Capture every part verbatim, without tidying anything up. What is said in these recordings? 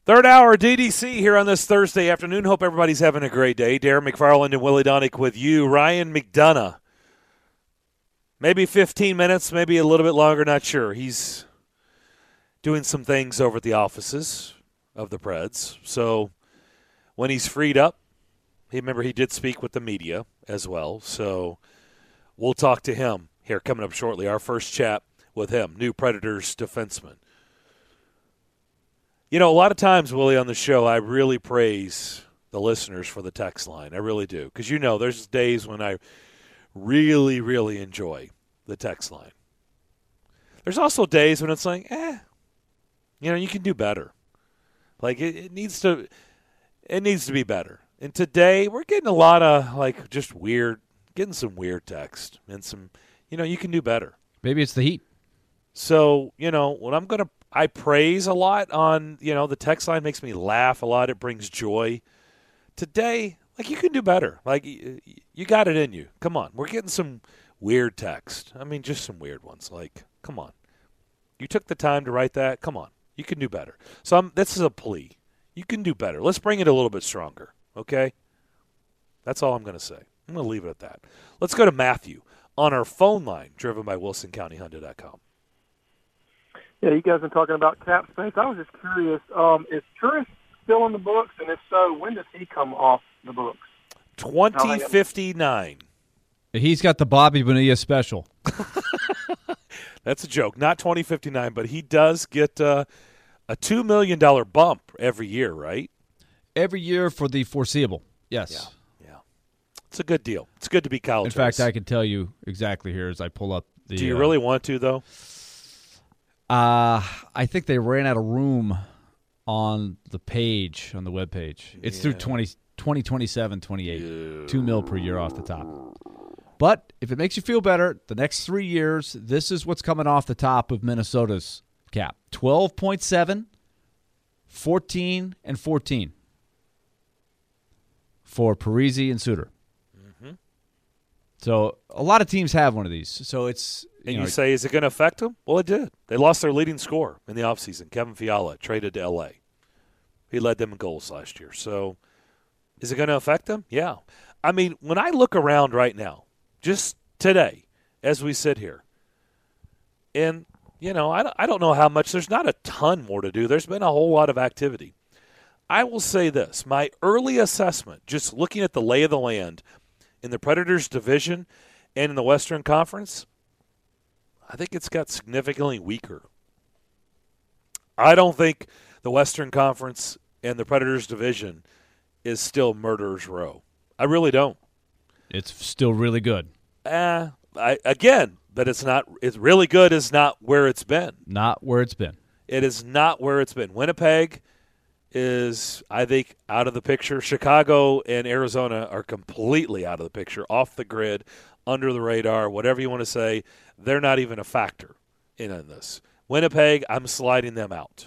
Third hour D D C here on this Thursday afternoon. Hope everybody's having a great day. Darren McFarland and Willie Donick with you. Ryan McDonough. Maybe fifteen minutes, maybe a little bit longer, not sure. He's doing some things over at the offices of the Preds. So when he's freed up, he remember he did speak with the media as well. So we'll talk to him here coming up shortly. Our first chat with him, new Predators defenseman. You know, a lot of times, Willie, on the show, I really praise the listeners for the text line. I really do. Because, you know, there's days when I really, really enjoy the text line. There's also days when it's like, eh, you know, you can do better. Like, it, it needs to it needs to be better. And today, we're getting a lot of, like, just weird, getting some weird text. And some, you know, you can do better. Maybe it's the heat. So, you know, when I'm going to, I praise a lot on, you know, the text line makes me laugh a lot. It brings joy. Today, like, you can do better. Like, you got it in you. Come on. We're getting some weird text. I mean, just some weird ones. Like, come on. You took the time to write that. Come on. You can do better. So I'm, this is a plea. You can do better. Let's bring it a little bit stronger, okay? That's all I'm going to say. I'm going to leave it at that. Let's go to Matthew on our phone line, driven by Wilson County Honda dot com. Yeah, you guys have been talking about cap space. I was just curious, um, is Turris still in the books? And if so, when does he come off the books? twenty fifty-nine. He's got the Bobby Bonilla special. That's a joke. Not twenty fifty-nine, but he does get uh, a two million dollars bump every year, right? Every year for the foreseeable, yes. Yeah, yeah. It's a good deal. It's good to be Kyle In Turris. fact, I can tell you exactly here as I pull up the... Do you uh, really want to, though? Uh, I think they ran out of room on the page, on the webpage. It's Yeah. through twenty, twenty twenty-seven, twenty-eight. Two mil per year off the top. But if it makes you feel better, the next three years, this is what's coming off the top of Minnesota's cap. twelve point seven, fourteen, and fourteen for Parise and Suter. Mm-hmm. So a lot of teams have one of these. So it's... And you, you know, say, is it going to affect them? Well, it did. They lost their leading scorer in the offseason, Kevin Fiala, traded to L A. He led them in goals last year. So is it going to affect them? Yeah. I mean, when I look around right now, just today, as we sit here, and, you know, I don't, I don't know how much. There's not a ton more to do. There's been a whole lot of activity. I will say this. My early assessment, just looking at the lay of the land in the Predators division and in the Western Conference, I think it's got significantly weaker. I don't think the Western Conference and the Predators division is still murderer's row. I really don't. it's still really good. Uh, I, again, but it's not. It's really good is not where it's been. Not where it's been. It is not where it's been. Winnipeg is, I think, out of the picture. Chicago and Arizona are completely out of the picture, off the grid, under the radar, whatever you want to say. They're not even a factor in, in this. Winnipeg, I'm sliding them out.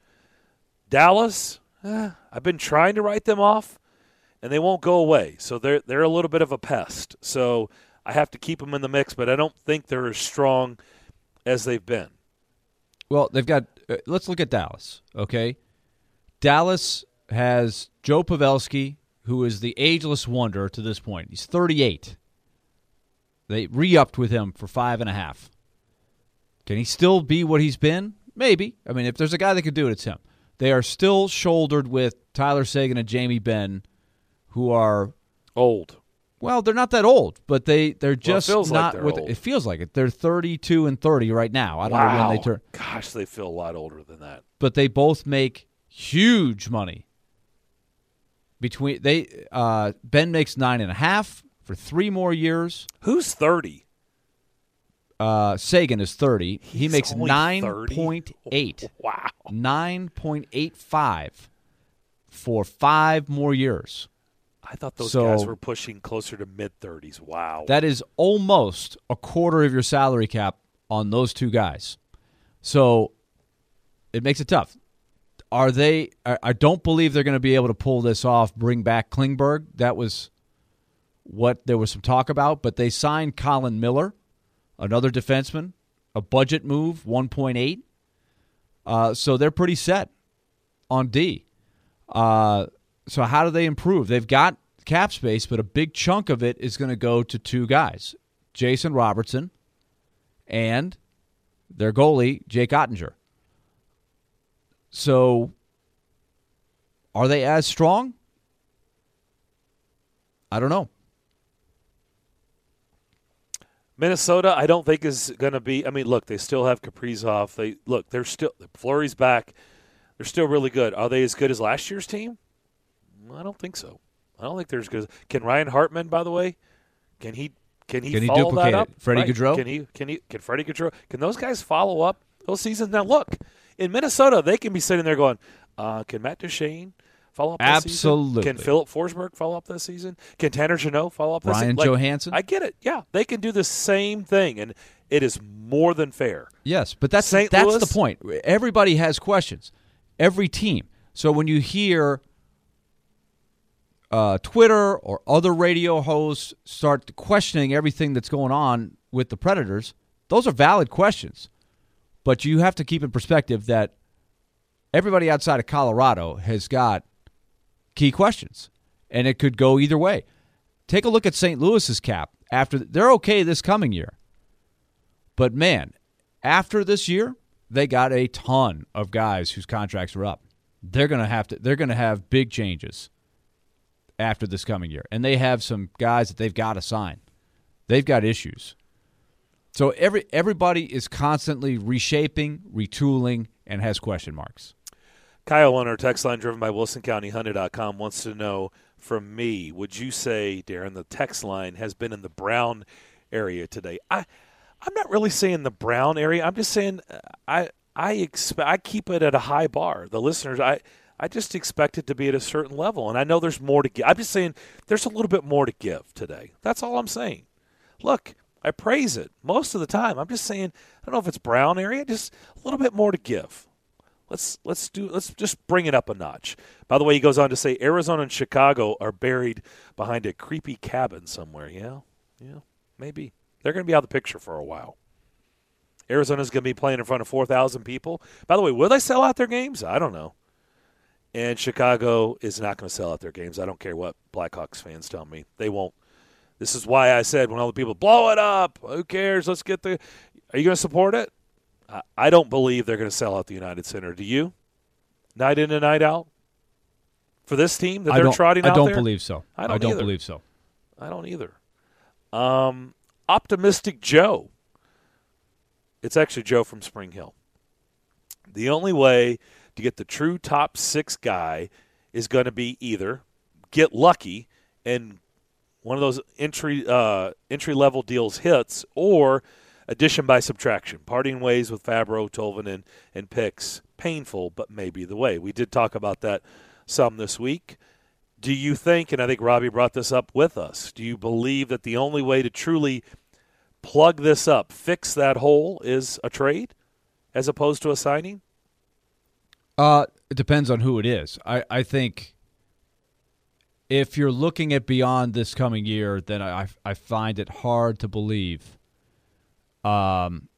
Dallas, eh, I've been trying to write them off, and they won't go away. So they're they're a little bit of a pest. So I have to keep them in the mix, but I don't think they're as strong as they've been. Well, they've got uh, – let's look at Dallas, okay? Dallas has Joe Pavelski, who is the ageless wonder to this point. He's thirty-eight. They re-upped with him for five and a half. Can he still be what he's been? Maybe. I mean, if there's a guy that could do it, it's him. They are still shouldered with Tyler Seguin and Jamie Benn, who are old. Well, they're not that old, but they they're just well, it feels not. like they're with, old. It feels like it. They're thirty-two and thirty right now. I don't wow. know when they turn. Gosh, they feel a lot older than that. But they both make huge money. Between they, uh, Ben makes nine and a half for three more years. Who's thirty? Uh, Sagan is thirty. He's he makes only nine point eight. Wow. Nine point eight five for five more years. I thought those So- guys were pushing closer to mid-thirties. Wow. That is almost a quarter of your salary cap on those two guys. So it makes it tough. Are they? I, I don't believe they're going to be able to pull this off. Bring back Klingberg. That was what there was some talk about. But they signed Colin Miller, another defenseman, a budget move, one point eight. Uh, so they're pretty set on D. Uh, so how do they improve? They've got cap space, but a big chunk of it is going to go to two guys, Jason Robertson and their goalie, Jake Ottinger. So are they as strong? I don't know. Minnesota, I don't think is going to be. I mean, look, they still have Kaprizov. They look, they're still Fleury's back. They're still really good. Are they as good as last year's team? I don't think so. I don't think they're as good. As, can Ryan Hartman, by the way, can he can he, can he follow duplicate that up? it? Freddie right? Gaudreau? Can he can he can Freddie Gaudreau? Can those guys follow up those seasons? Now look, in Minnesota, they can be sitting there going, uh, can Matt Duchene follow up this Absolutely. season? Can Philip Forsberg follow up this season? Can Tanner Jeannot follow up this Ryan season? Like, Johansson? I get it. Yeah, they can do the same thing, and it is more than fair. Yes, but that's Saint that's Louis? the point. Everybody has questions. Every team. So when you hear uh, Twitter or other radio hosts start questioning everything that's going on with the Predators, those are valid questions. But you have to keep in perspective that everybody outside of Colorado has got key questions, and it could go either way. Take a look at Saint Louis's cap. After they're okay this coming year, but man, after this year, they got a ton of guys whose contracts are up. They're gonna have to. They're gonna have big changes after this coming year, and they have some guys that they've got to sign. They've got issues. So every everybody is constantly reshaping, retooling, and has question marks. Kyle on our text line, driven by Wilson County Honda dot com, wants to know from me, would you say, Darren, the text line has been in the Brown area today? I, I'm not really saying the Brown area. I'm just saying I I expect I keep it at a high bar. The listeners, I, I just expect it to be at a certain level, and I know there's more to give. I'm just saying there's a little bit more to give today. That's all I'm saying. Look, I praise it most of the time. I'm just saying I don't know if it's Brown area, just a little bit more to give. Let's let's do let's just bring it up a notch. By the way, he goes on to say Arizona and Chicago are buried behind a creepy cabin somewhere. Yeah, yeah, maybe they're going to be out of the picture for a while. Arizona's going to be playing in front of four thousand people. By the way, will they sell out their games? I don't know. And Chicago is not going to sell out their games. I don't care what Blackhawks fans tell me. They won't. This is why I said when all the people blow it up, who cares? Let's get the. Are you going to support it? I don't believe they're going to sell out the United Center. Do you? Night in and night out? For this team that I they're trotting I out don't there? believe so. I don't, I don't either. believe so. I don't either. Um, Optimistic Joe. It's actually Joe from Spring Hill. The only way to get the true top six guy is going to be either get lucky and one of those entry uh, entry level deals hits, or addition by subtraction, parting ways with Fabro, Tolvanen, and Picks. Painful, but maybe the way. We did talk about that some this week. Do you think, and I think Robbie brought this up with us, do you believe that the only way to truly plug this up, fix that hole, is a trade as opposed to a signing? Uh, it depends on who it is. I, I think if you're looking at beyond this coming year, then I, I find it hard to believe. Um,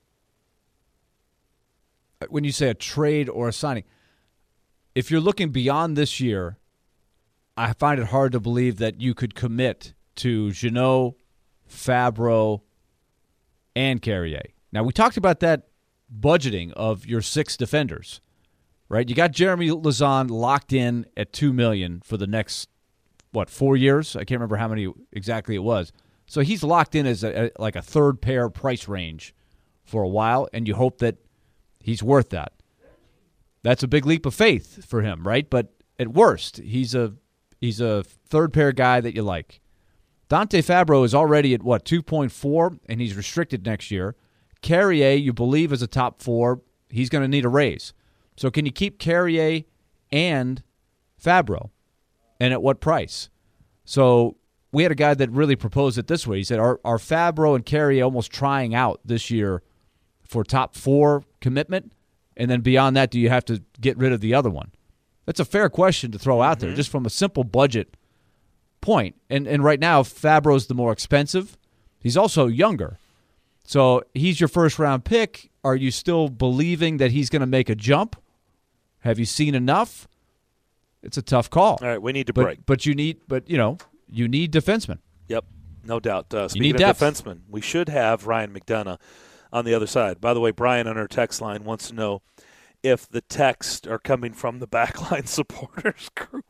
when you say a trade or a signing, if you're looking beyond this year, I find it hard to believe that you could commit to Jeannot, Fabro, and Carrier. Now, we talked about that budgeting of your six defenders, right? You got Jeremy Lauzon locked in at two million dollars for the next, what, four years? I can't remember how many exactly it was. So he's locked in as a, like a third pair price range for a while, and you hope that he's worth that. That's a big leap of faith for him, right? But at worst, he's a he's a third pair guy that you like. Dante Fabro is already at, what, two point four, and he's restricted next year. Carrier, you believe, is a top four. He's going to need a raise. So can you keep Carrier and Fabro, and at what price? So we had a guy that really proposed it this way. He said, are, are Fabro and Carrier almost trying out this year for top four commitment? And then beyond that, do you have to get rid of the other one? That's a fair question to throw out mm-hmm. there, just from a simple budget point. And and right now, Fabro's the more expensive. He's also younger. So he's your first-round pick. Are you still believing that he's going to make a jump? Have you seen enough? it's a tough call. All right, we need to but, break. But you need, but you know, you need defensemen. Yep, no doubt. Uh, you speaking need of depth. defensemen, we should have Ryan McDonough on the other side. By the way, Brian on our text line wants to know if the texts are coming from the Backline supporters group.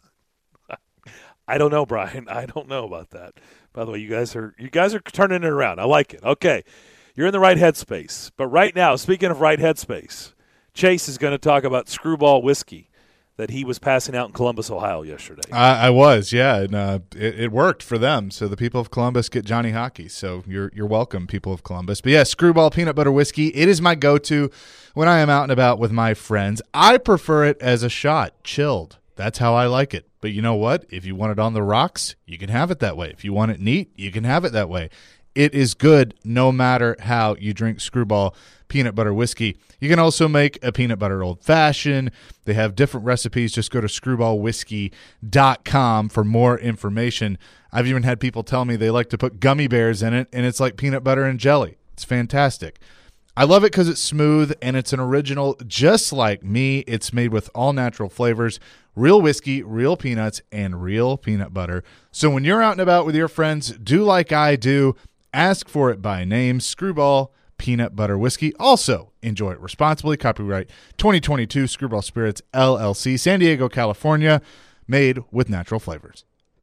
I don't know, Brian. I don't know about that. By the way, you guys are you guys are turning it around. I like it. Okay, you're in the right headspace. But right now, speaking of right headspace, Chase is going to talk about Screwball whiskey that he was passing out in Columbus, Ohio yesterday. I, I was, yeah, and uh, it, it worked for them. So the people of Columbus get Johnny Hockey. So you're you're welcome, people of Columbus. But yeah, Screwball peanut butter whiskey. It is my go-to when I am out and about with my friends. I prefer it as a shot, chilled. That's how I like it. But you know what? If you want it on the rocks, you can have it that way. If you want it neat, you can have it that way. It is good no matter how you drink Screwball peanut butter whiskey. You can also make a peanut butter old-fashioned. They have different recipes. Just go to screwball whiskey dot com for more information. I've even had people tell me they like to put gummy bears in it, and it's like peanut butter and jelly. It's fantastic. I love it because it's smooth, and it's an original just like me. It's made with all-natural flavors, real whiskey, real peanuts, and real peanut butter. So when you're out and about with your friends, do like I do. Ask for it by name, Screwball peanut butter whiskey. Also, enjoy it responsibly. Copyright twenty twenty-two Screwball Spirits, L L C, San Diego, California, made with natural flavors.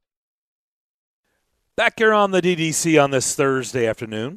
Back here on the D D C on this Thursday afternoon,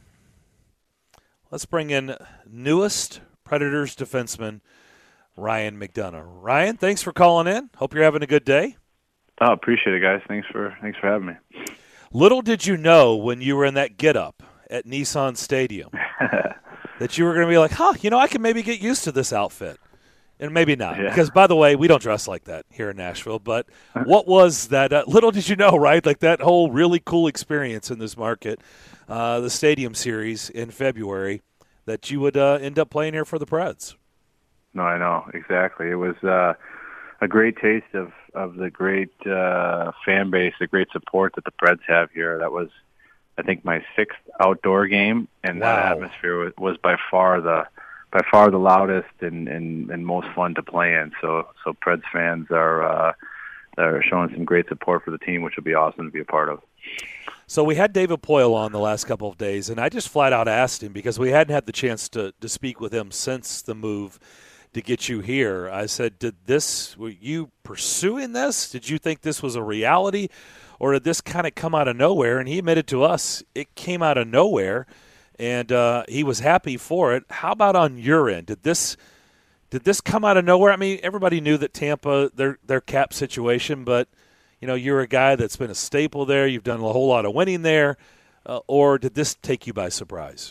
let's bring in newest Predators defenseman, Ryan McDonough. Ryan, thanks for calling in. Hope you're having a good day. Oh, appreciate it, guys. Thanks for thanks for having me. Little did you know when you were in that get-up at Nissan Stadium that you were going to be like, huh, you know, I can maybe get used to this outfit. And maybe not. Yeah. Because, by the way, we don't dress like that here in Nashville. But what was that? Uh, little did you know, right? Like that whole really cool experience in this market, uh, the Stadium Series in February, that you would uh, end up playing here for the Preds. No, I know. Exactly. It was uh, a great taste of, of the great uh, fan base, the great support that the Preds have here. That was, I think, my sixth outdoor game, and Wow. that atmosphere was, was by far the by far the loudest and, and, and most fun to play in. So so Preds fans are uh, are showing some great support for the team, which will be awesome to be a part of. So we had David Poile on the last couple of days, and I just flat out asked him because we hadn't had the chance to, to speak with him since the move to get you here. I said, did this, were you pursuing this? Did you think this was a reality? Or did this kind of come out of nowhere? And he admitted to us it came out of nowhere, and uh, he was happy for it. How about on your end? Did this did this come out of nowhere? I mean, everybody knew that Tampa, their their cap situation, but you know, you're a guy that's been a staple there. You've done a whole lot of winning there. Uh, or did this take you by surprise?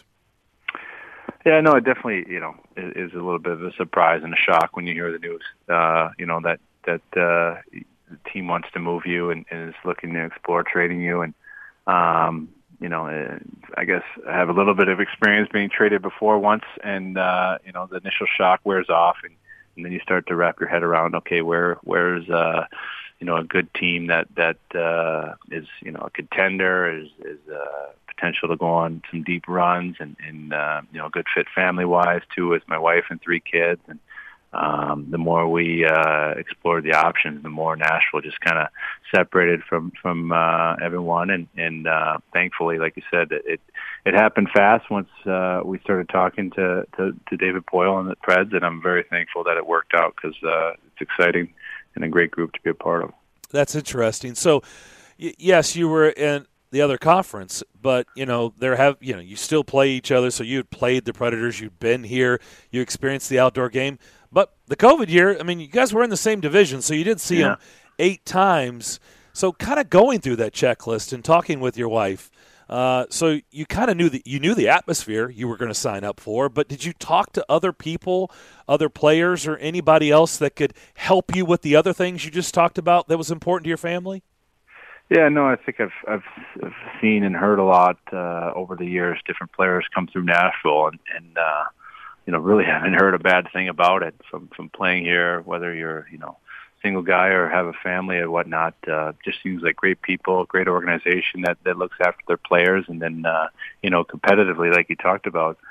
Yeah, no, it definitely, you know, is, is a little bit of a surprise and a shock when you hear the news, uh, you know, that, that uh, the team wants to move you and, and is looking to explore trading you. And, um, you know, I guess I have a little bit of experience being traded before once, and, uh, you know, the initial shock wears off, and, and then you start to wrap your head around, okay, where where's, uh, you know, a good team that, that uh, is, you know, a contender, is, is uh, potential to go on some deep runs, and, and uh, you know, good fit family-wise, too, with my wife and three kids. And um, the more we uh, explored the options, the more Nashville just kind of separated from, from uh, everyone. And, and uh, thankfully, like you said, it it happened fast once uh, we started talking to, to, to David Poile and the Preds, and I'm very thankful that it worked out because uh, it's exciting and a great group to be a part of. That's interesting. So, y- yes, you were in the other conference, but you know there have you know you still play each other. So you had played the Predators, you'd been here, you experienced the outdoor game. But the COVID year, I mean, you guys were in the same division, so you did see Yeah. them eight times. So, kind of going through that checklist and talking with your wife. Uh, so you kind of knew that you knew the atmosphere you were going to sign up for, but did you talk to other people, other players, or anybody else that could help you with the other things you just talked about that was important to your family? Yeah, no, I think I've I've, I've seen and heard a lot uh, over the years. Different players come through Nashville, and, and uh, you know, really haven't heard a bad thing about it from from playing here. Whether you're you know single guy or have a family or whatnot, uh, just seems like great people, great organization that that looks after their players, and then uh, you know competitively, like you talked about.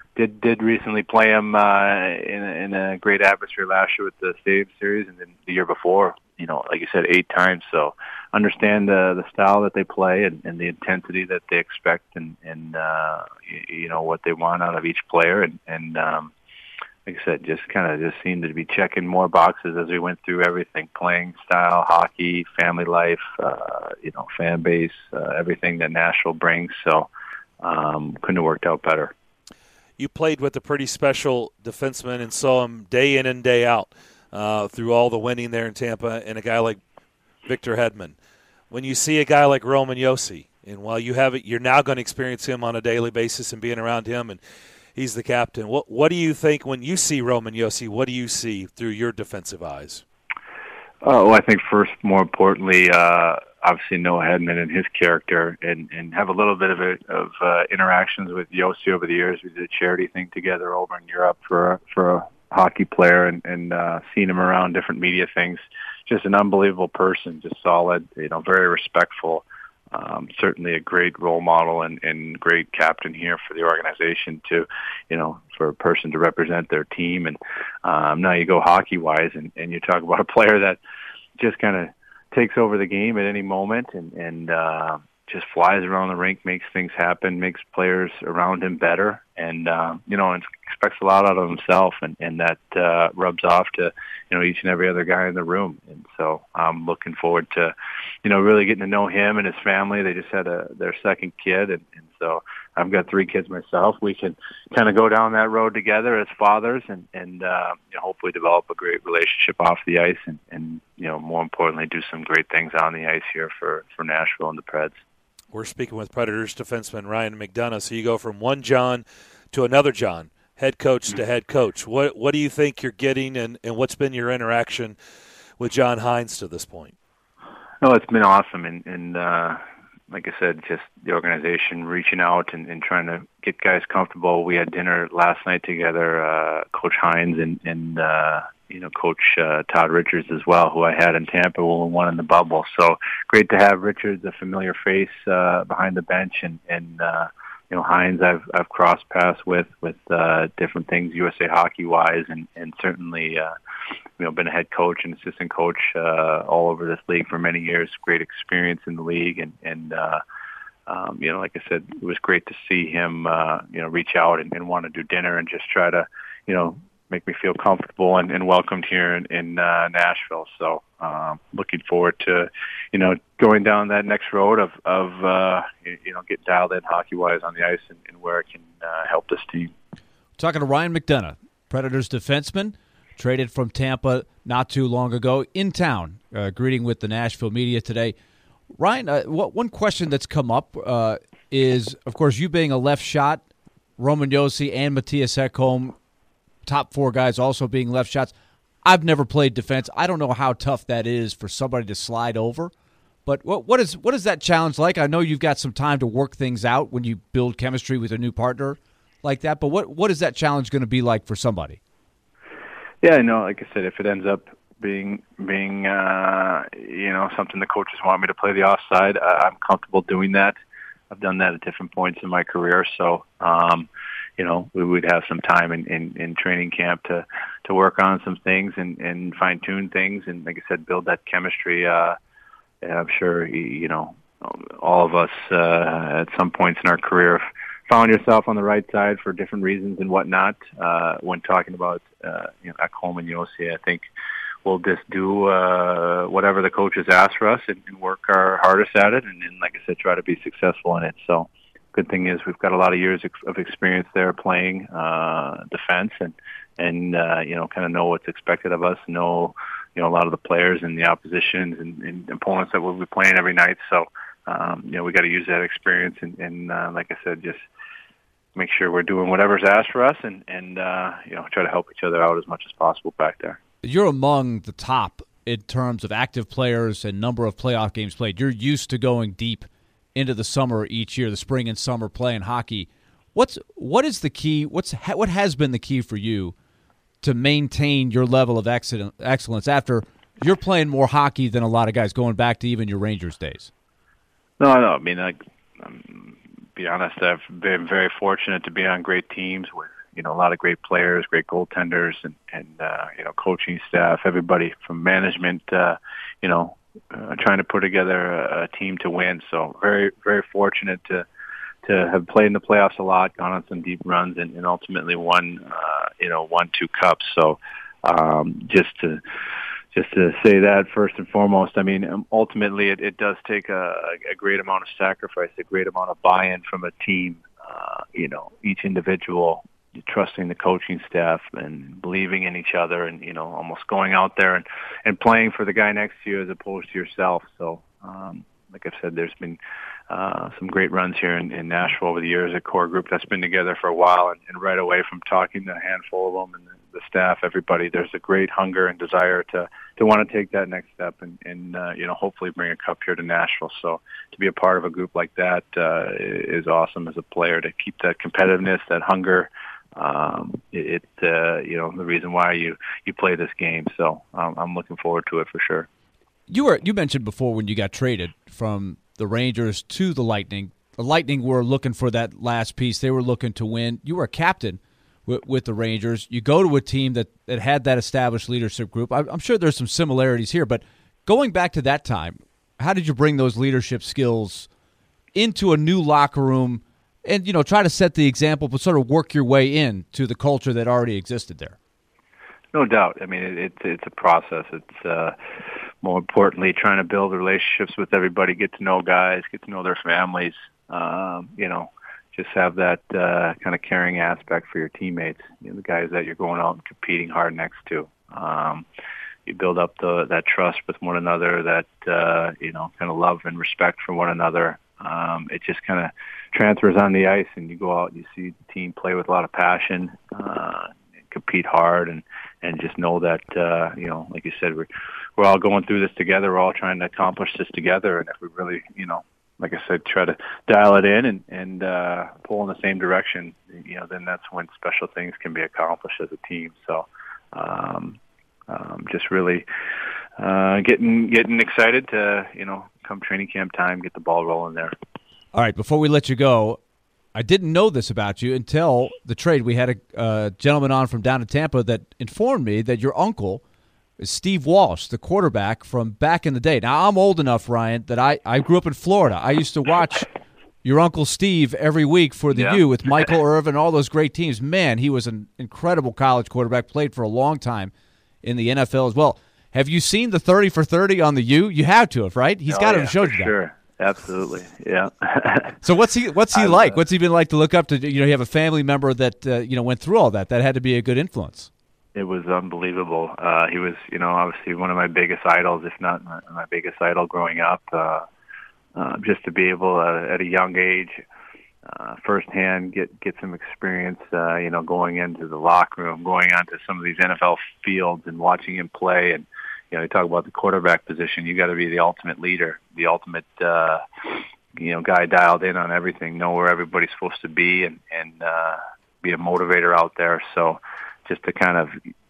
did did recently play him uh, in, a, in a great atmosphere last year with the Stadium Series, and then the year before, you know, like you said, eight times. So understand uh, the style that they play and, and the intensity that they expect, and and uh, you, you know what they want out of each player, and and um, like I said, just kind of just seemed to be checking more boxes as we went through everything: playing style, hockey, family life, uh, you know, fan base, uh, everything that Nashville brings. So um, couldn't have worked out better. You played with a pretty special defenseman and saw him day in and day out uh, through all the winning there in Tampa, and a guy like Victor Hedman. When you see a guy like Roman Josi, and while you have it, you're now going to experience him on a daily basis and being around him, and he's the captain. What what do you think when you see Roman Josi? What do you see through your defensive eyes? Oh, well, I think first, more importantly, uh, obviously Noah Hedman and his character, and, and have a little bit of a, of uh, interactions with Josi over the years. We did a charity thing together over in Europe for a, for a hockey player, and, and uh, seen him around different media things. Just an unbelievable person, just solid, you know, very respectful. Um, certainly a great role model and, and great captain here for the organization to, you know, for a person to represent their team. And um, now you go hockey-wise, and, and you talk about a player that just kind of takes over the game at any moment, and, and uh, just flies around the rink, makes things happen, makes players around him better, and, uh, you know, and expects a lot out of himself, and, and that uh, rubs off to, you know, each and every other guy in the room. And so I'm looking forward to, you know, really getting to know him and his family. They just had a their second kid, and, and so I've got three kids myself. We can kind of go down that road together as fathers, and, and uh, you know, hopefully develop a great relationship off the ice, and, and, you know, more importantly, do some great things on the ice here for, for Nashville and the Preds. We're speaking with Predators defenseman Ryan McDonagh. So you go from one John to another John, head coach to head coach. What what do you think you're getting, and, and what's been your interaction with John Hynes to this point? No, it's been awesome, and, and uh, like I said, just the organization reaching out and, and trying to get guys comfortable. We had dinner last night together, uh, Coach Hynes and, and uh, you know, Coach uh, Todd Richards as well, who I had in Tampa when we won in the bubble. So great to have Richards, a familiar face uh, behind the bench, and, and uh, you know, Hynes I've I've crossed paths with with uh, different things U S A Hockey wise, and and certainly uh, you know, been a head coach and assistant coach uh, all over this league for many years. Great experience in the league, and and uh, um, you know, like I said, it was great to see him uh, you know, reach out and, and want to do dinner and just try to, you know, make me feel comfortable and, and welcomed here in, in uh, Nashville. So um, looking forward to, you know, going down that next road of, of uh, you know, getting dialed in hockey-wise on the ice, and, and where it can uh, help this team. Talking to Ryan McDonagh, Predators defenseman, traded from Tampa not too long ago, in town, uh, greeting with the Nashville media today. Ryan, uh, what, one question that's come up uh, is, of course, you being a left shot, Roman Josi and Matthias Ekholm, top four guys also being left shots. I've never played defense. I don't know how tough that is for somebody to slide over. But what what is what is that challenge like? I know you've got some time to work things out when you build chemistry with a new partner like that. But what, what is that challenge going to be like for somebody? Yeah, I know. Like I said, if it ends up being being uh, you know, something the coaches want me to play the offside, uh, I'm comfortable doing that. I've done that at different points in my career, so. Um, You know, we would have some time in, in, in training camp to, to work on some things and, and fine-tune things, and, like I said, build that chemistry. Uh, and I'm sure, you know, all of us uh, at some points in our career found yourself on the right side for different reasons and whatnot. Uh, when talking about, uh, you know, Ekholm and Josi, I think we'll just do uh, whatever the coaches ask for us, and, and work our hardest at it, and, and, like I said, try to be successful in it. So. Good thing is we've got a lot of years of experience there playing uh, defense, and and uh, you know, kind of know what's expected of us. Know, you know, a lot of the players and the oppositions and, and opponents that we'll be playing every night. So um, you know, we got to use that experience, and, and uh, like I said, just make sure we're doing whatever's asked for us, and and uh, you know, try to help each other out as much as possible back there. You're among the top in terms of active players and number of playoff games played. You're used to going deep into the summer each year, the spring and summer playing hockey. What's what is the key? What's what has been the key for you to maintain your level of excellence after you're playing more hockey than a lot of guys, going back to even your Rangers days? No, no. I mean, I, um, be honest, I've been very fortunate to be on great teams with, you know, a lot of great players, great goaltenders, and, and uh, you know, coaching staff, everybody from management, uh, you know, uh, trying to put together a, a team to win. So very, very fortunate to to have played in the playoffs a lot, gone on some deep runs, and, and ultimately won, uh, you know, won two cups. So um, just to just to say that first and foremost, I mean, ultimately it, it does take a, a great amount of sacrifice, a great amount of buy-in from a team. Uh, you know, each individual trusting the coaching staff and believing in each other, and you know, almost going out there and, and playing for the guy next to you as opposed to yourself. So, um, like I said, there's been uh, some great runs here in, in Nashville over the years. A core group that's been together for a while, and, and right away from talking to a handful of them and the, the staff, everybody, there's a great hunger and desire to to want to take that next step and, and uh, you know, hopefully bring a cup here to Nashville. So to be a part of a group like that uh, is awesome as a player, to keep that competitiveness, that hunger. Um, it, it uh, you know, the reason why you, you play this game. So um, I'm looking forward to it for sure. You were you mentioned before when you got traded from the Rangers to the Lightning. The Lightning were looking for that last piece. They were looking to win. You were a captain with, with the Rangers. You go to a team that, that had that established leadership group. I, I'm sure there's some similarities here, but going back to that time, how did you bring those leadership skills into a new locker room and, you know, try to set the example, but sort of work your way in to the culture that already existed there? No doubt. I mean, it, it's it's a process. It's uh, more importantly trying to build relationships with everybody, get to know guys, get to know their families. Um, you know, just have that uh, kind of caring aspect for your teammates, you know, the guys that you're going out and competing hard next to. Um, you build up the that trust with one another, that uh, you know, kind of love and respect for one another. Um, it just kind of transfers on the ice, and you go out and you see the team play with a lot of passion, uh, compete hard, and, and just know that, uh, you know, like you said, we're, we're all going through this together. We're all trying to accomplish this together. And if we really, you know, like I said, try to dial it in and, and uh, pull in the same direction, you know, then that's when special things can be accomplished as a team. So um, um, just really uh, getting getting excited to, you know, come training camp time, get the ball rolling there. All right, before we let you go, I didn't know this about you until the trade. We had a uh, gentleman on from down in Tampa that informed me that your uncle is Steve Walsh, the quarterback from back in the day. Now, I'm old enough, Ryan, that I, I grew up in Florida. I used to watch your Uncle Steve every week for the yeah. U with Michael Irvin, all those great teams. Man, he was an incredible college quarterback, played for a long time in the N F L as well. Have you seen the thirty for thirty on the U? You have to have, right? He's oh, got to yeah, have showed you sure. that. Absolutely, yeah. So what's he what's he I'm, like? uh, What's he been like to look up to? You know, you have a family member that uh, you know went through all that. That had to be a good influence. It was unbelievable. Uh, he was, you know, obviously one of my biggest idols, if not my, my biggest idol growing up. Uh, uh, just to be able, uh, at a young age, uh, firsthand get get some experience, uh, you know, going into the locker room, going onto some of these N F L fields and watching him play. And you know, you talk about the quarterback position. You got to be the ultimate leader, the ultimate, uh, you know, guy dialed in on everything, know where everybody's supposed to be, and and uh, be a motivator out there. So, just to kind of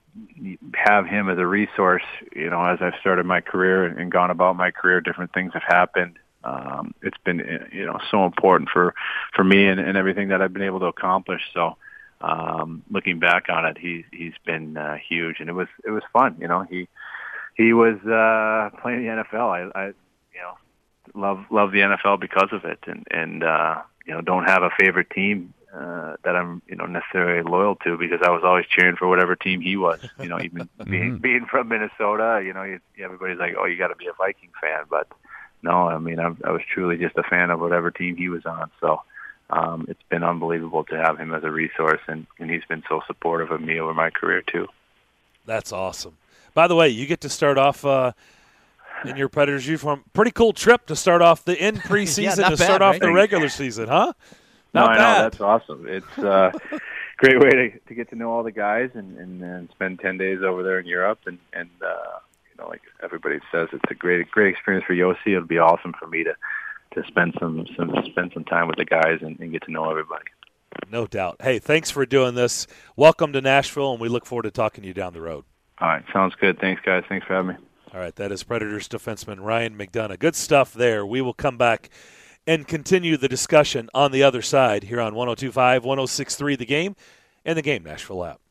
have him as a resource, you know, as I've started my career and gone about my career, different things have happened. Um, it's been, you know, so important for for me and, and everything that I've been able to accomplish. So, um, looking back on it, he's he's been uh, huge, and it was it was fun. You know, he. He was uh, playing the N F L. I, I, you know, love love the N F L because of it, and and uh, you know, don't have a favorite team uh, that I'm you know necessarily loyal to, because I was always cheering for whatever team he was. You know, even being being from Minnesota, you know, you, everybody's like, oh, you got to be a Viking fan, but no, I mean, I, I was truly just a fan of whatever team he was on. So um, it's been unbelievable to have him as a resource, and, and he's been so supportive of me over my career too. That's awesome. By the way, you get to start off uh, in your Predators uniform. Pretty cool trip to start off the end preseason, yeah, to bad, start off right? the regular season, huh? No, Not I bad. know, that's awesome. It's a uh, great way to, to get to know all the guys and, and, and spend ten days over there in Europe. And, and uh, you know, like everybody says, it's a great great experience for Yossi. It'll be awesome for me to, to spend some, some spend some time with the guys and, and get to know everybody. No doubt. Hey, thanks for doing this. Welcome to Nashville, and we look forward to talking to you down the road. All right, sounds good. Thanks, guys. Thanks for having me. All right, that is Predators defenseman Ryan McDonough. Good stuff there. We will come back and continue the discussion on the other side here on one oh two point five, one oh six point three The Game and the Game Nashville app.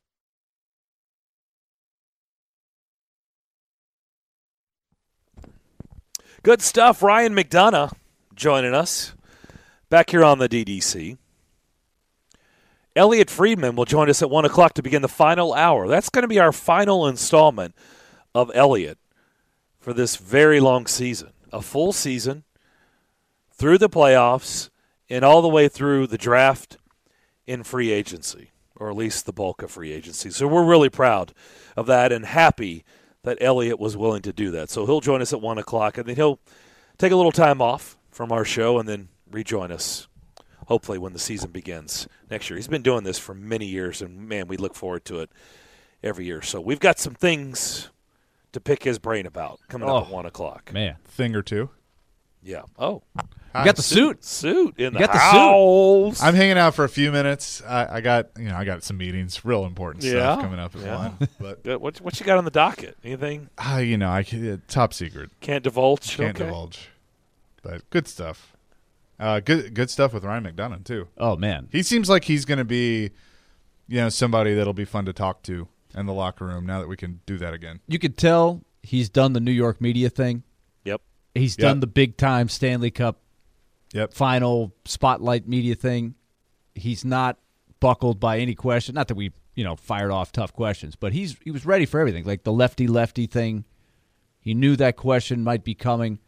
Good stuff. Ryan McDonough joining us back here on the D D C. Elliot Friedman will join us at one o'clock to begin the final hour. That's going to be our final installment of Elliot for this very long season. A full season through the playoffs and all the way through the draft in free agency, or at least the bulk of free agency. So we're really proud of that and happy that Elliot was willing to do that. So he'll join us at one o'clock, and then he'll take a little time off from our show and then rejoin us, hopefully when the season begins next year. He's been doing this for many years, and, man, we look forward to it every year. So we've got some things to pick his brain about coming Oh, up at one o'clock. Man. Thing or two. Yeah. Oh. You got the suit. Suit in You the got the suit. house. I'm hanging out for a few minutes. I, I got you know I got some meetings, real important Yeah, stuff coming up at yeah. one. But Good. What, what you got on the docket? Anything? uh, you know I can, top secret, Can't divulge? can't Okay. divulge. But good stuff. Uh, good good stuff with Ryan McDonough too. Oh, man. He seems like he's going to be, you know, somebody that'll be fun to talk to in the locker room now that we can do that again. You could tell he's done the New York media thing. Yep. He's Yep. done the big-time Stanley Cup Yep. final spotlight media thing. He's not buckled by any question. Not that we, you know, fired off tough questions, but he's he was ready for everything. Like the lefty-lefty thing. He knew that question might be coming.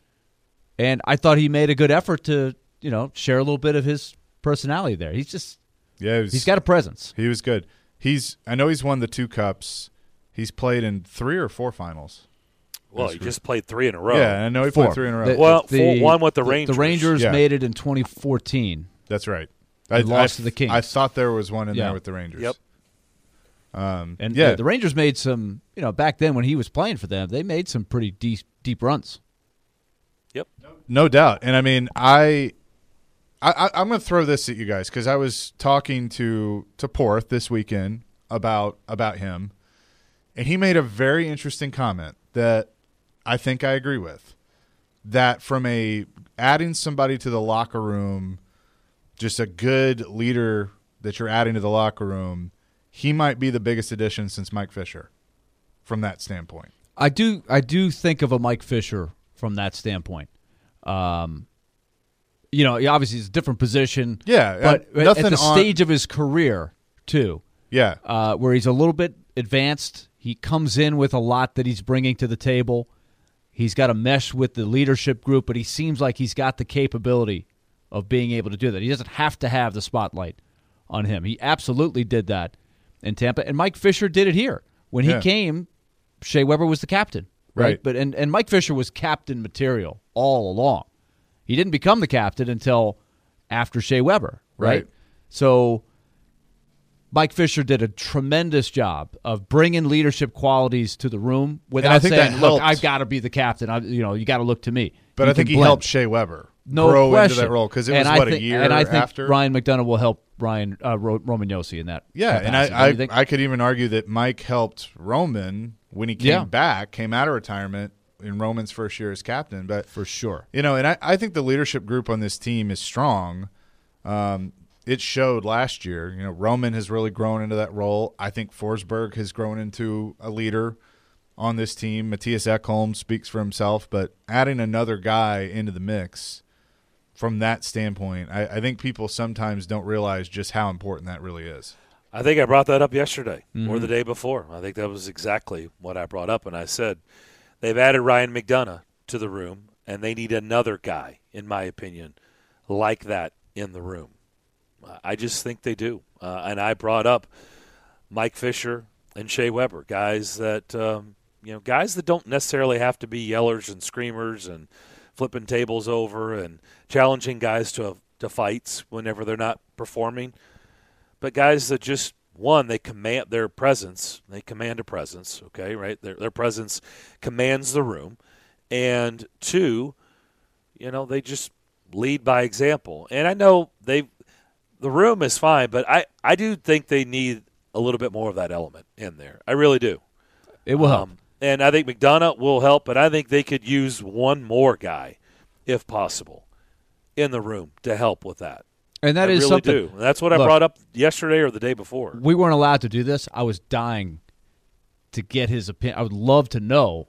And I thought he made a good effort to, you know, share a little bit of his personality there. He's just Yeah, it was, he's got a presence. he was good. He's I know he's won the two cups. He's played in three or four finals. Well, That's he good. just played three in a row. Yeah, I know he Four. played three in a row. The- Well, the- four- one with the the- Rangers. The Rangers Yeah. made it in twenty fourteen. That's right. They lost to the Kings. I thought there was one in Yeah. there with the Rangers. Yep. Um, And yeah, uh, the Rangers made some, you know, back then when he was playing for them, they made some pretty deep deep runs. Yep. no doubt. And I mean, I, I I'm going to throw this at you guys because I was talking to to Porth this weekend about about him, and he made a very interesting comment that I think I agree with. That from a adding somebody to the locker room, just a good leader that you're adding to the locker room, he might be the biggest addition since Mike Fisher from that standpoint. I do I do think of a Mike Fisher from that standpoint. Um, you know, he obviously it's a different position. Yeah, but uh, at nothing the on- stage of his career too, Yeah. uh, where he's a little bit advanced. He comes in with a lot that he's bringing to the table. He's got to mesh with the leadership group, but he seems like he's got the capability of being able to do that. He doesn't have to have the spotlight on him. He absolutely did that in Tampa, and Mike Fisher did it here. When he Yeah. came, Shea Weber was the captain, right? Right. But and, and Mike Fisher was captain material all along. He didn't become the captain until after Shea Weber, right? Right. So Mike Fisher did a tremendous job of bringing leadership qualities to the room without I think that saying, "Look, helped. I've got to be the captain. I, you know, you got to look to me." But You I think can he blend. helped Shea Weber no grow question. into that role because it And was, I what, think, a year and I think after? Ryan McDonough will help Ryan uh, Ro- Roman Yossi in that. Yeah, and capacity. I, Don't you I, think? I could even argue that Mike helped Roman when he came Yeah. back, came out of retirement in Roman's first year as captain. But, for sure. you know, and I, I think the leadership group on this team is strong. Um, it showed last year. You know, Roman has really grown into that role. I think Forsberg has grown into a leader on this team. Matthias Ekholm speaks for himself, but adding another guy into the mix from that standpoint, I, I think people sometimes don't realize just how important that really is. I think I brought that up yesterday Mm-hmm. or the day before. I think that was exactly what I brought up. And I said they've added Ryan McDonough to the room, and they need another guy, in my opinion, like that in the room. I just think they do. Uh, and I brought up Mike Fisher and Shea Weber, guys that, um, you know, guys that don't necessarily have to be yellers and screamers and flipping tables over and challenging guys to to fights whenever they're not performing. But guys that just, one, they command their presence. They command a presence, okay, right? Their their presence commands the room. And two, you know, they just lead by example. And I know they the room is fine, but I, I do think they need a little bit more of that element in there. I really do. It will help. Um, and I think McDonough will help, but I think they could use one more guy, if possible, in the room to help with that. And that I is really something. do. That's what I Look, brought up yesterday or the day before. We weren't allowed to do this. I was dying to get his opinion. I would love to know.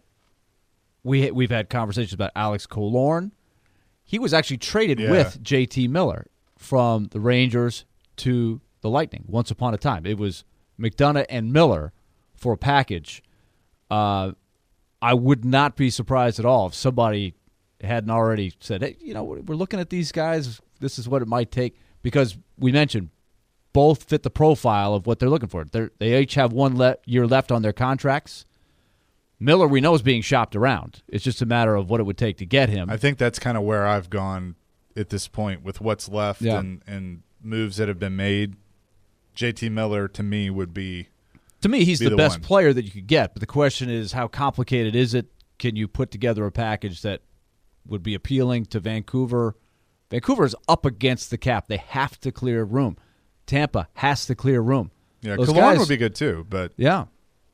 We we've had conversations about Alex Killorn. He was actually traded Yeah. with J T Miller from the Rangers to the Lightning once upon a time. It was McDonough and Miller for a package. Uh, I would not be surprised at all if somebody hadn't already said, hey, you know, we're looking at these guys. This is what it might take. Because we mentioned both fit the profile of what they're looking for. They're, they each have one le- year left on their contracts. Miller, we know, is being shopped around. It's just a matter of what it would take to get him. I think that's kind of where I've gone at this point with what's left Yeah. and, and moves that have been made. J T Miller, to me, would be To me, he's be the, the best one. player that you could get. But the question is, how complicated is it? Can you put together a package that would be appealing to Vancouver? Vancouver is up against the cap. They have to clear room. Tampa has to clear room. yeah. Those Killorn guys- would be good too, but Yeah.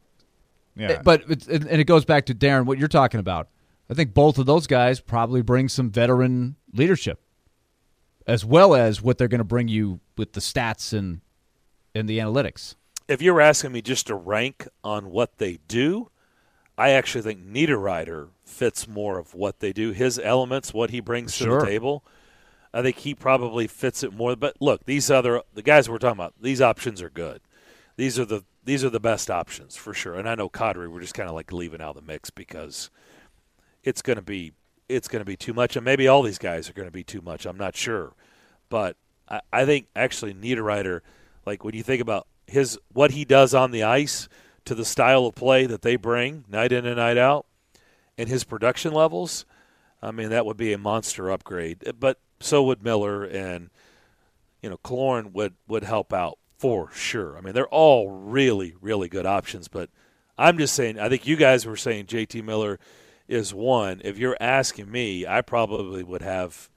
yeah, But it's, and it goes back to Darren, what you're talking about. I think both of those guys probably bring some veteran leadership, as well as what they're going to bring you with the stats and and the analytics. If you're asking me just to rank on what they do, I actually think Niederreiter fits more of what they do. His elements, what he brings to Sure. the table, I think he probably fits it more. But look, these other the guys we're talking about, these options are good. These are the these are the best options for sure. And I know Kadri, we're just kind of like leaving out of the mix because it's going to be it's going to be too much, and maybe all these guys are going to be too much. I'm not sure, but I, I think actually Niederreiter, like when you think about his what he does on the ice to the style of play that they bring night in and night out, and his production levels, I mean that would be a monster upgrade. But so would Miller, and you know Killorn would would help out for sure. I mean they're all really really good options. But I'm just saying, I think you guys were saying J T Miller is one. If you're asking me, I probably would have.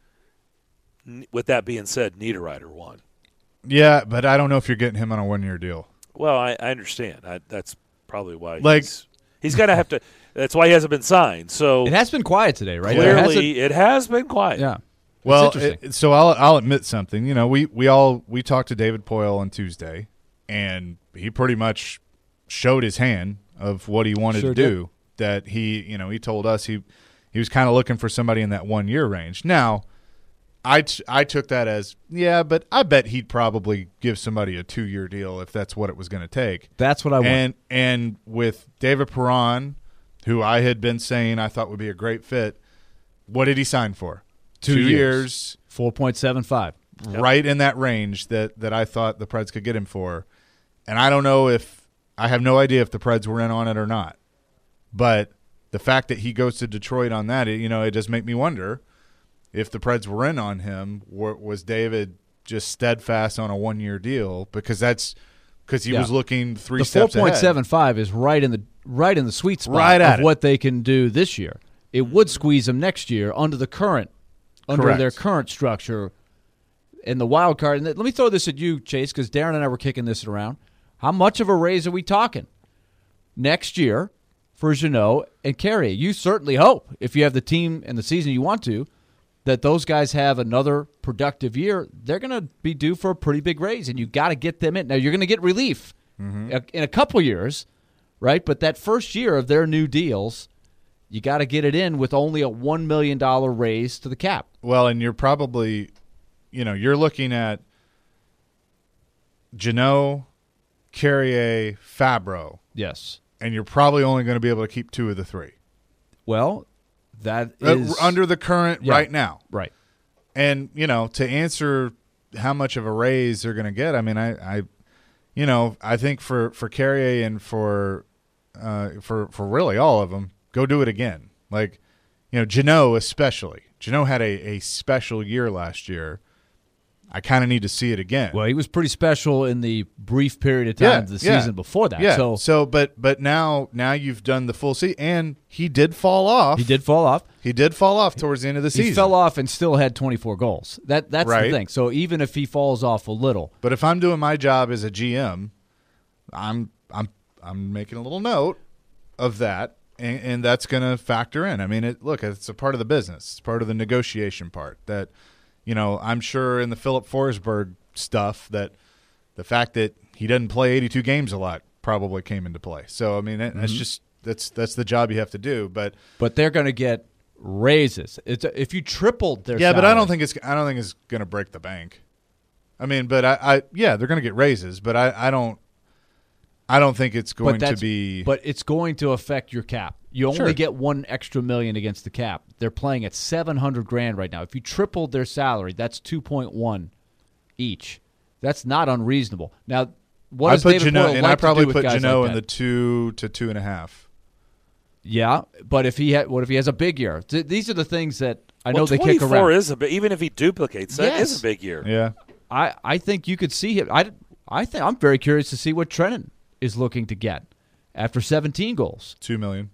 With that being said, Niederreiter one. yeah. But I don't know if you're getting him on a one-year deal. Well, I, I understand. I, that's probably why Like- he's, he's going to have to. That's why he hasn't been signed. So It has been quiet today, right? There hasn't- clearly, it has been quiet. yeah. Well, It's interesting. it, so I'll I'll admit something. You know, we we all we talked to David Poyle on Tuesday, and he pretty much showed his hand of what he wanted Sure to do. That he, you know, he told us he he was kind of looking for somebody in that one year range. Now, I t- I took that as yeah, but I bet he'd probably give somebody a two year deal if that's what it was going to take. That's what I want. And and with David Perron, who I had been saying I thought would be a great fit, what did he sign for? Two Two years. years, four point seven five. right in that range that, that I thought the Preds could get him for. And I don't know if – I have no idea if the Preds were in on it or not. But the fact that he goes to Detroit on that, it, you know, it does make me wonder if the Preds were in on him, were, was David just steadfast on a one-year deal? Because that's – because he Yeah. was looking three The steps four point ahead. seven five is right in the right in the sweet spot Right at of it. what they can do this year. It would squeeze them next year under the current under Correct. their current structure in the wild card. And let me throw this at you, Chase, because Darren and I were kicking this around. How much of a raise are we talking next year for Jeannot and Carrier? You certainly hope, if you have the team and the season you want to, that those guys have another productive year. They're going to be due for a pretty big raise, and you got to get them in. Now, you're going to get relief in a couple years, right? But that first year of their new deals, you got to get it in with only a one million dollars raise to the cap. Well, and you're probably, you know, you're looking at Jeannot, Carrier, Fabro, Yes. and you're probably only going to be able to keep two of the three. Well, that Uh, is under the current Yeah. right now. right. And, you know, to answer how much of a raise they're going to get, I mean, I, I, you know, I think for, for Carrier and for, uh, for, for really all of them, go do it again. Like, you know, Jeannot especially. Jeannot had a, a special year last year. I kind of need to see it again. Well, he was pretty special in the brief period of time the yeah. season before that. Yeah. So, So, but but now now you've done the full season, and he did fall off. he did fall off. He did fall off towards the end of the He season. fell off and still had twenty-four goals. That that's Right. the thing. So even if he falls off a little, But if I'm doing my job as a G M, I'm I'm I'm making a little note of that, and, and that's going to factor in. I mean, it, look, it's a part of the business. It's part of the negotiation part that, you know, I'm sure in the Philip Forsberg stuff that the fact that he doesn't play eighty-two games a lot probably came into play. So I mean, that, Mm-hmm. that's just that's that's the job you have to do. But But they're going to get raises. It's if you tripled their yeah, but I salary- don't think it's I don't think it's going to break the bank. I mean, but I, I yeah, they're going to get raises, but I, I don't I don't think it's going but to that's- be. But it's going to affect your cap. You only Sure. get one extra million against the cap. They're playing at seven hundred grand right now. If you tripled their salary, that's two point one each. That's not unreasonable. Now, what I does put David Geno, Poyle and like I probably to do with put guys Geno like in the that? two to two and a half. Yeah, but if he had, what if he has a big year? Th- these are the things that I know well, they kick twenty-four around. is a bit, even if he duplicates, that Yes. is a big year. Yeah, I, I think you could see him. I, I think I'm very curious to see what Trennan is looking to get after seventeen goals. two million.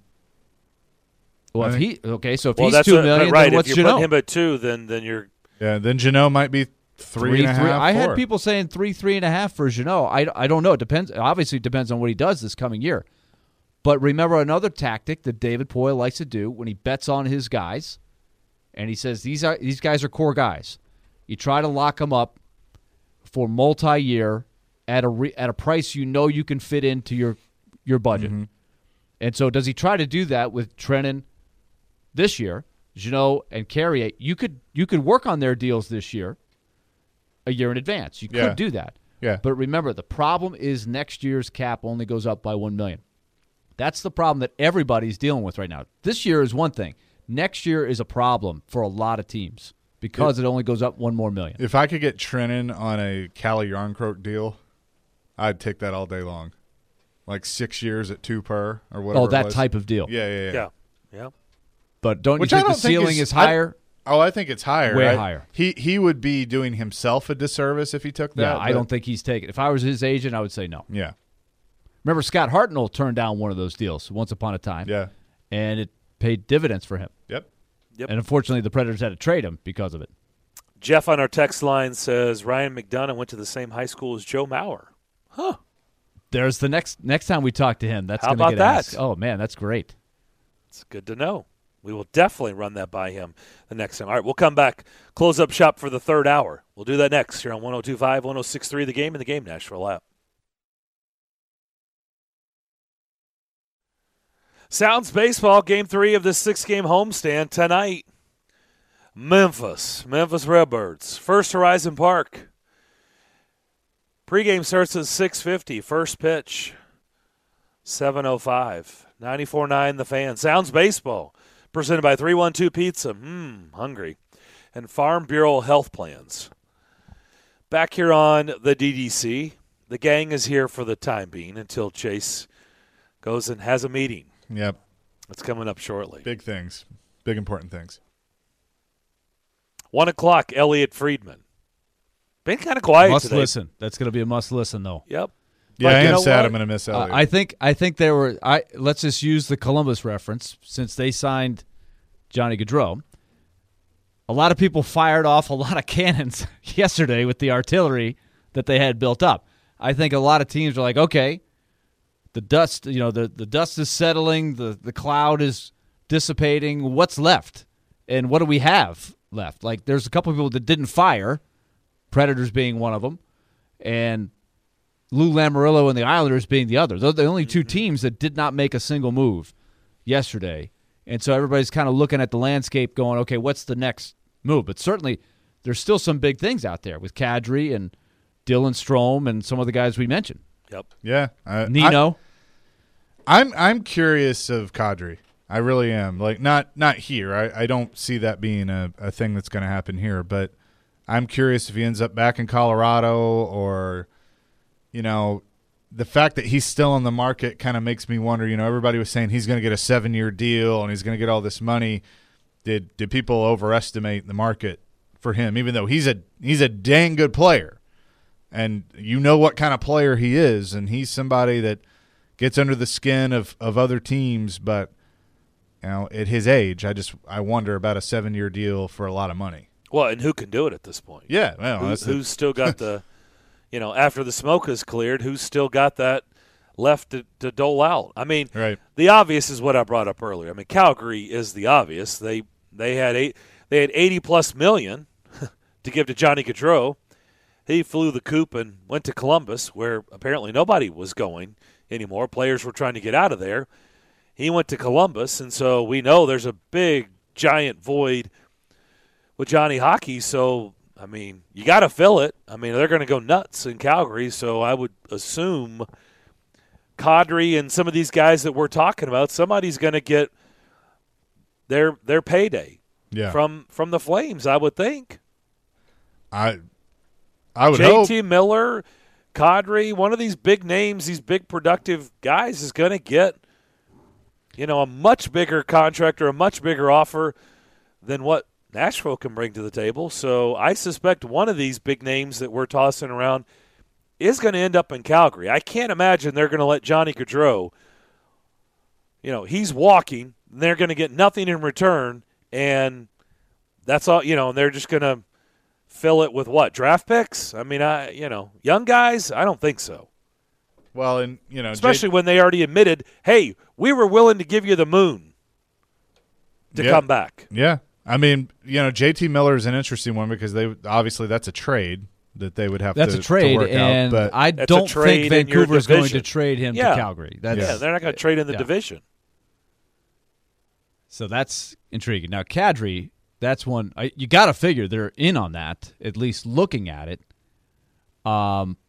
Well, I if he okay, so if Well, he's that's two what, million, right. then what's if you're Geno? putting him at two, then then you're Yeah, then Geno might be three, Three, and a three- half, I had four. people saying three, three and a half for Geno. I, I don't know. It depends. Obviously, it depends on what he does this coming year. But remember another tactic that David Poyle likes to do when he bets on his guys, and he says these are these guys are core guys. You try to lock them up for multi-year at a re, at a price you know you can fit into your your budget. Mm-hmm. And so, does he try to do that with Trennan this year? Geno and Carrier, you could you could work on their deals this year, a year in advance. You could Yeah. do that. Yeah. But remember, the problem is next year's cap only goes up by one million. That's the problem that everybody's dealing with right now. This year is one thing. Next year is a problem for a lot of teams because it, only goes up one more million. If I could get Trennan on a Cali Yarncroke deal, I'd take that all day long. Like six years at two per or whatever. Oh, it that was. type of deal. Yeah, yeah, yeah. yeah, yeah. But don't Which you I think don't the think ceiling is- is, higher? I, oh, I think it's higher. Way I- higher. He he would be doing himself a disservice if he took that. yeah, I but- don't think he's taking. If I was his agent, I would say no. Yeah, Remember, Scott Hartnell turned down one of those deals once upon a time. yeah, And it paid dividends for him. yep. Yep. And unfortunately, the Predators had to trade him because of it. Jeff on our text line says Ryan McDonough went to the same high school as Joe Mauer. Huh. There's the next next time we talk to him. That's How going to about get that? asked. Oh man, that's great. It's good to know. We will definitely run that by him the next time. All right, we'll come back, close up shop for the third hour. We'll do that next here on one oh two point five, one oh six point three The Game and the Game Nashville app. Sounds Baseball, Game three of this six-game homestand tonight. Memphis, Memphis Redbirds, First Horizon Park. Pregame starts at six fifty. First pitch, seven oh five. ninety-four point nine The Fan. Sounds Baseball, presented by three one two Pizza. Mmm, hungry. And Farm Bureau Health Plans. Back here on the D D C, the gang is here for the time being until Chase goes and has a meeting. Yep. It's coming up shortly. Big things. Big important things. One o'clock, Elliot Friedman. Been kind of quiet Must today. listen. That's going to be a must listen, though. Yep. Yeah, But I you am know sad what? I'm going to miss Uh, Elliott. I think I think there were. I let's just use the Columbus reference since they signed Johnny Gaudreau. A lot of people fired off a lot of cannons yesterday with the artillery that they had built up. I think a lot of teams are like, okay, the dust, you know, the, the dust is settling, the the cloud is dissipating. What's left, and what do we have left? Like, there's a couple of people that didn't fire, Predators being one of them, and Lou Lamoriello and the Islanders being the other. Those are the only two teams that did not make a single move yesterday. And so everybody's kind of looking at the landscape going, okay, what's the next move? But certainly there's still some big things out there with Kadri and Dylan Strome and some of the guys we mentioned. Yep. yeah. I, Nino. I, I'm I'm curious of Kadri. I really am. Like not not here. I, I don't see that being a, a thing that's going to happen here. But I'm curious if he ends up back in Colorado or, you know, the fact that he's still on the market kind of makes me wonder. You know, everybody was saying he's going to get a seven-year deal and he's going to get all this money. Did did people overestimate the market for him? Even though he's a he's a dang good player, and you know what kind of player he is, and he's somebody that gets under the skin of, of other teams. But you know, at his age, I just I wonder about a seven-year deal for a lot of money. Well, and who can do it at this point? Yeah, well, Who, that's the- who's still got the, you know, after the smoke is cleared, who's still got that left to, to dole out? I mean, right. the obvious is what I brought up earlier. I mean, Calgary is the obvious. They they had eight, they had eighty plus million to give to Johnny Gaudreau. He flew the coop and went to Columbus, where apparently nobody was going anymore. Players were trying to get out of there. He went to Columbus, and so we know there's a big, giant void with Johnny Hockey. So, I mean, you got to fill it. I mean, they're going to go nuts in Calgary, so I would assume Kadri and some of these guys that we're talking about, somebody's going to get their their payday yeah. from from the Flames, I would think. I I would J T hope. Miller, Kadri, one of these big names, these big productive guys is going to get, you know, a much bigger contract or a much bigger offer than what Nashville can bring to the table. So I suspect one of these big names that we're tossing around is going to end up in Calgary. I can't imagine they're going to let Johnny Gaudreau, you know, he's walking, and they're going to get nothing in return, and that's all, you know, and they're just going to fill it with what, draft picks? I mean, I, you know, young guys, I don't think so. Well, and, you know, Especially J- when they already admitted, hey, we were willing to give you the moon to Yeah. come back. Yeah. I mean, you know, J T Miller is an interesting one because they obviously that's a trade that they would have That's to, a trade, to work and out. But I That's a don't trade think in your Vancouver is going to division. trade him Yeah. to Calgary. That's, Yeah, they're not going to trade in the yeah. division. So that's intriguing. Now, Kadri, that's one I, you got to figure they're in on that, at least looking at it. Um,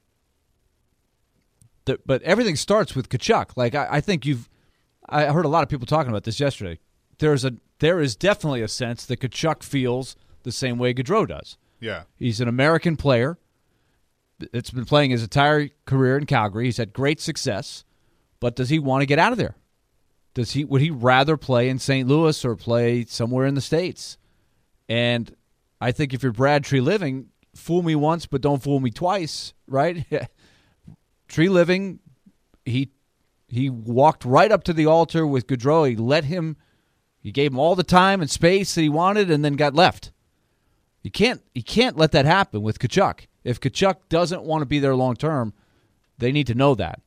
the, but everything starts with Tkachuk. Like I, I think you've, I heard a lot of people talking about this yesterday. There's a there is definitely a sense that Tkachuk feels the same way Gaudreau does. yeah. He's an American player. It's been playing his entire career in Calgary. He's had great success, but does he want to get out of there? Does he would he rather play in Saint Louis or play somewhere in the States? And I think if you're Brad Treliving, fool me once but don't fool me twice, right? Treliving, he he walked right up to the altar with Gaudreau. He let him he gave him all the time and space that he wanted and then got left. You can't you can't let that happen with Tkachuk. If Tkachuk doesn't want to be there long term, they need to know that.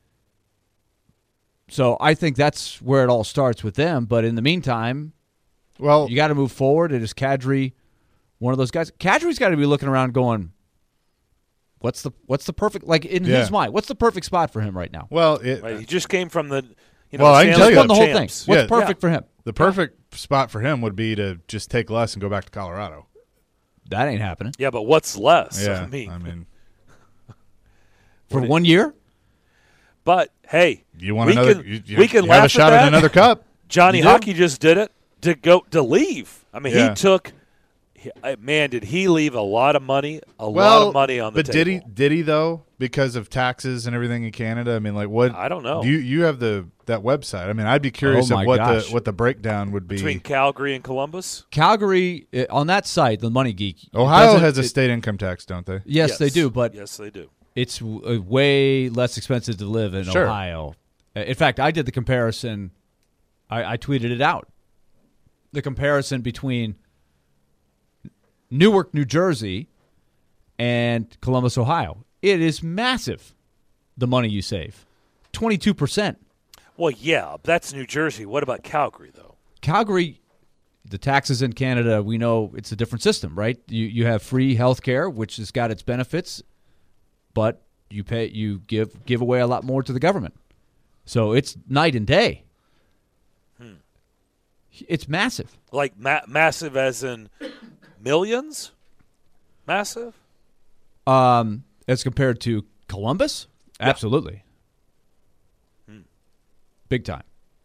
So I think that's where it all starts with them. But in the meantime, Well, you got to move forward. It is Kadri, one of those guys. Kadri's got to be looking around, going, "What's the what's the perfect like in Yeah. his mind? What's the perfect spot for him right now? well, it, Right? He just came from the, you know, Well, I can Stanley tell you Cup Won the whole thing. champs. What's Yeah. perfect for him? the perfect spot for him would be to just take less and go back to Colorado. That ain't happening Yeah, but what's less? Yeah, I mean, I mean, for one year. but hey, you want we another? can, you, you, we can you laugh have a shot at, at that. another cup. Johnny You do? Hockey just did it to go to leave. I mean, Yeah. he took. he- uh, Man, did he leave a lot of money? A Well, lot of money on the but table. did he? Did he though? Because of taxes and everything in Canada. I mean, like what? I don't know. You you have the that website. I mean, I'd be curious Oh, my of what gosh. the what the breakdown would be. Between Calgary and Columbus? Calgary uh, on that site, the Money Geek. it Ohio doesn't- has a it- state income tax, don't they? Yes, they do, but yes, they do. it's w- way less expensive to live in Sure. Ohio. Uh, In fact, I did the comparison. I, I tweeted it out. The comparison between Newark, New Jersey, and Columbus, Ohio. It is massive, the money you save. twenty-two percent. Well, yeah, that's New Jersey. What about Calgary, though? Calgary, the taxes in Canada, we know it's a different system, right? You you have free health care, which has got its benefits, but you pay you give give away a lot more to the government. So it's night and day. Hmm. It's massive. Like ma- massive as in millions? Massive? Um, as compared to Columbus? Absolutely. Hmm. Big time.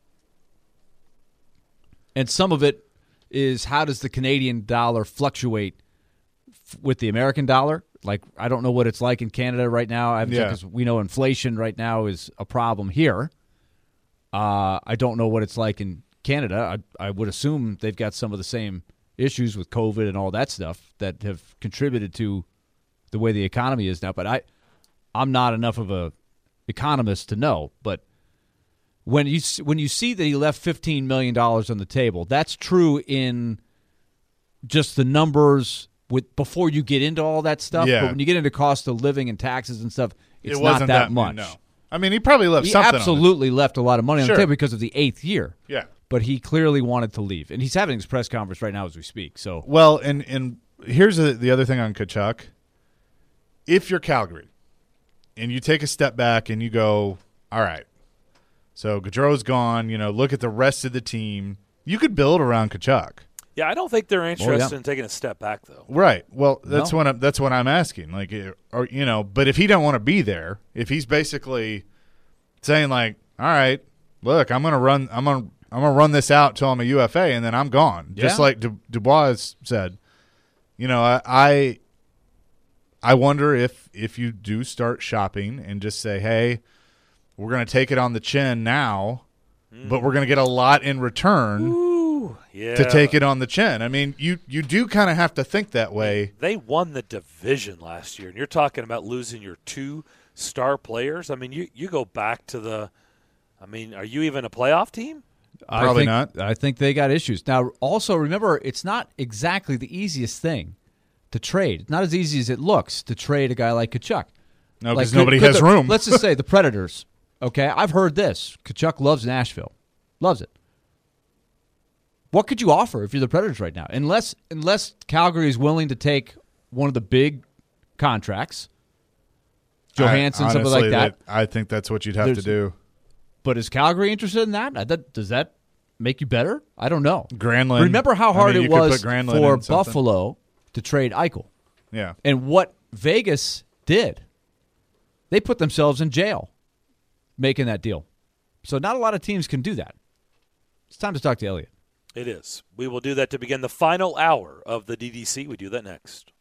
And some of it is how does the Canadian dollar fluctuate f- with the American dollar? Like, I don't know what it's like in Canada right now. I Yeah. because we know inflation right now is a problem here. Uh, I don't know what it's like in Canada. I, I would assume they've got some of the same issues with COVID and all that stuff that have contributed to the way the economy is now. But I, I'm not enough of a economist to know. But when you s- when you see that he left fifteen million dollars on the table, that's true in just the numbers with before you get into all that stuff. Yeah. But when you get into cost of living and taxes and stuff, it's it not wasn't that, much. No, I mean, he probably left He something. on absolutely left a lot of money on Sure. the table because of the eighth year. it. Yeah. But he clearly wanted to leave, and he's having his press conference right now as we speak. So Well, and and here's the, the other thing on Tkachuk. If you're Calgary and you take a step back and you go, all right, so Gaudreau's gone, you know, look at the rest of the team. You could build around Tkachuk. Yeah, I don't think they're interested Oh, yeah. in taking a step back, though. Right. Well, that's No. what I'm, that's what I'm asking. Like, or you know, but if he don't want to be there, if he's basically saying like, all right, look, I'm gonna run, I'm gonna, I'm gonna run this out till I'm a U F A, and then I'm gone. Just Yeah. like Du- Dubois said. You know, I, I, I wonder if if you do start shopping and just say, hey, we're gonna take it on the chin now, mm. but we're gonna get a lot in return. Ooh, yeah. To take it on the chin. I mean, you, you do kind of have to think that way. They won the division last year, and you're talking about losing your two star players. I mean, you, you go back to the – I mean, are you even a playoff team? Probably I think, not. I think they got issues. Now, also, remember, it's not exactly the easiest thing to trade. It's not as easy as it looks to trade a guy like Tkachuk. No, Like, because could- nobody could has the- room. Let's just say the Predators, okay? I've heard this. Tkachuk loves Nashville. Loves it. What could you offer if you're the Predators right now? Unless unless Calgary is willing to take one of the big contracts, Johansson, I, something honestly, like that. I think that's what you'd have There's- to do. But is Calgary interested in that? Uh, that? Does that make you better? I don't know. Granlund. Remember how I hard mean, it you could was put Granlund for in something. Buffalo to trade Eichel. Yeah. And what Vegas did, they put themselves in jail making that deal. So not a lot of teams can do that. It's time to talk to Elliot. It is. We will do that to begin the final hour of the D D C. We do that next.